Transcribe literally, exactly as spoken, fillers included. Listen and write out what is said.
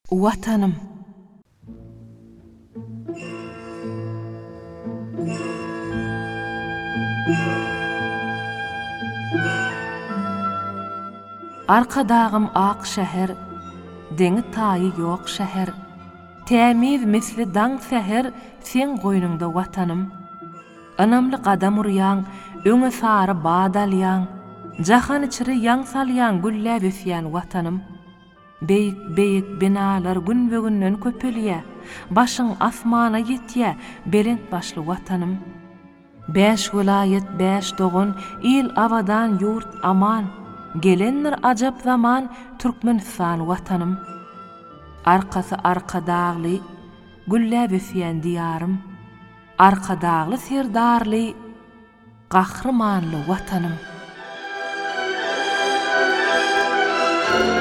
Vatanım. Arkadağım ak şäher, deňi taýy ýok şäher. Tämiz misli daň seher, sen goýnunda watanım. Anamly gadam urýan, öňe sary badalýan, jahan içiri ýaň salýan güllä besýän watanım. Beýik beýik binalar gün bögünden köpelýär, başyň asmana ýetýär, belent başly watanım. Beş vilayet, beş dogun, il abadan yurt aman, gelenler ajap zaman Türkmenistan watanım. Arkasy arka dağly, güllä besýän diýarym, arka dağly serdarly, gahrmanly watanım.